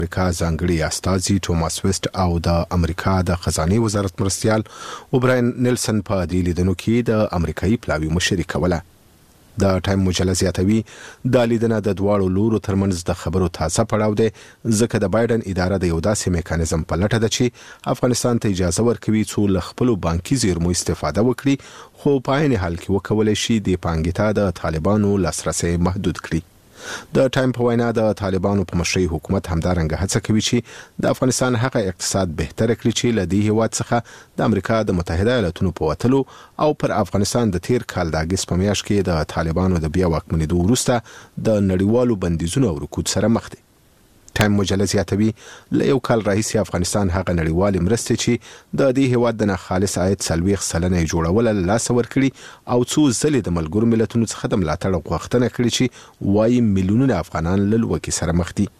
امریکا ځانګړي استازي توماس ویسټ او د امریکا د خزانه وزارت مرستيال اوبراین نیلسن په دې لیدنو کې د امریکایي پلاوی مشري کوله. د ټایم مجله زیاتوي د لیدنه د دواړو لورو ترمنځ د خبرو تازه پړاو دی، ځکه د بایدن اداره د یو داسې میکانیزم په لټه ده چې افغانستان ته اجازه ورکوي څو له خپلو بانکي زیرمو استفاده وکړي، خو په عین حال کې وکولای شي د پانګې ته د طالبانو لاسرسي محدود کړي. د ټایم په وینا د طالبانو په مشرۍ حکومت همدارنګه هڅه کوي چې د افغانستان هغه اقتصاد بهتر کړي چې له دې هیواد څخه د امریکا د متحده ایالاتونو په وتلو او پر افغانستان د تیر کال د اگست په میاشت کې د طالبانو د بیا واکمنېدو وروسته د نړیوالو بندیزونو او رکود سره مخ دي. ټایم مجله زیاتوي له یو کال راهیسې افغانستان هغه نړیوالې مرستې چې د دې هیواد د ناخالص عاید 40% جوړول له لاسه ورکړي او څو ځلې د ملګرو ملتونو څخه د ملاتړ غوښتنه کړې چې وایي میلیونونه افغانان له لوږې سره مخ دي.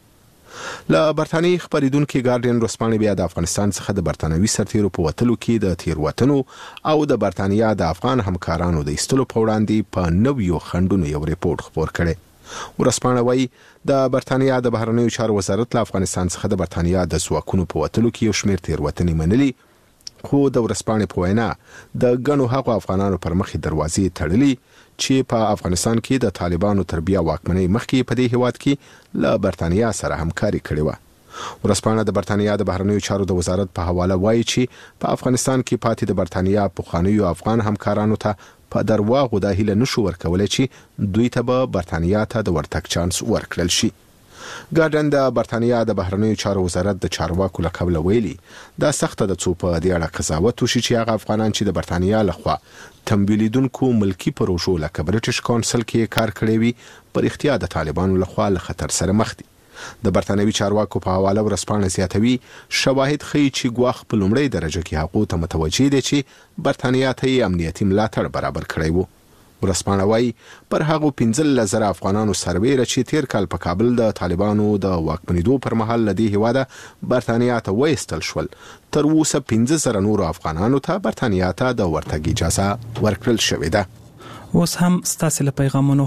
له برتانیې خبریدونکو ګارډین ورځپاڼې بیا د افغانستان څخه د برتانوي سرتیرو په وتلو کې د تیروتنو او د برتانیا د افغان همکارانو د ایستلو په وړاندې په نویو خندونو یو ریپورت خپور کړي. ورځپاڼه وايي د برتانیا د بهرنیو چارو وزارت له افغانستان څخه د برتانیا د ځواکونو په وتلو کې یو شمېر تیروتنې منلي، خو د ورځپاڼې په وینا د ګڼو هغو افغانانو پر مخ دروازې تړلي چې په افغانستان کې د طالبانو تر بیا واکمنۍ مخکې په دې هیواد کې له برتانیا سره همکاري کړې وه. ورځپاڼه د برتانیا د بهرنیو چارو د وزارت په حواله وايي چې په افغانستان کې پاتې د برتانیا پخوانیو افغان همکارانو ته په درواغو د هیله نشو ورکولای چې دوی ته به برتانیا ته د ورتګ چانس ورکړل شي. ګارډن د برتانیا د بهرنیو چارو وزارت د چارواکو له قبله ویلي دا سخته د څو په دې اړه قضاوت وشي چې هغه افغانان چې د برتانیا لخوا تمویلیدونکو ملکی پروژو لکه برټش کونسل کې کار کړی وي پر اختیار د طالبانو لخوا له خطر سره مخ دي. د برتانوي چارواکو په حواله ورځپاڼه زیاتوي شواهد ښیي چې ګواښ په لومړۍ درجه کې هغو ته متوجه دي چې برتانیا ته یې امنیتي ملاتړ برابر کړی وو. ورځپاڼه وايي پر هغو 15,000 افغانانو سربیره چې تیر کال په کابل د طالبانو د واکمنېدو پر مهال له دې هیواده برتانیا ته وایستل شول، تر اوسه 15,000 نورو افغانانو ته برتانیا ته د ورتګ اجازه ورکړل شوې ده. اوس هم ستاسو له پیغامونو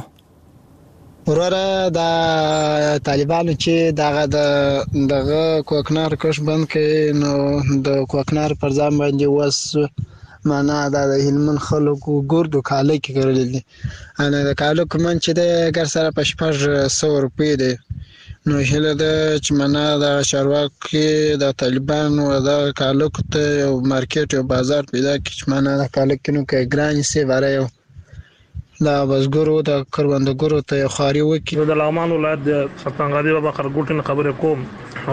وروره د طالبانو چې دغه کوکنار کش بند کړي نو د کوکنار پر ځای باندې وس معنا د هلمند خلکو ګردو کاله کې کړل دي. انا د کاله کوم چې د ګر سره په 600 روپۍ دي نو هله د چې معنا د چارواکي د طالبانو د کاله ته یو مارکیټ یو بازار پیدا کړي چې معنا د کاله کې نو کې ګران سي وره دا بزګرو د کروندګرو ته خاري وکړي. د لغمان ولایت د ستنګادي بابا خرګوټن خبره کوم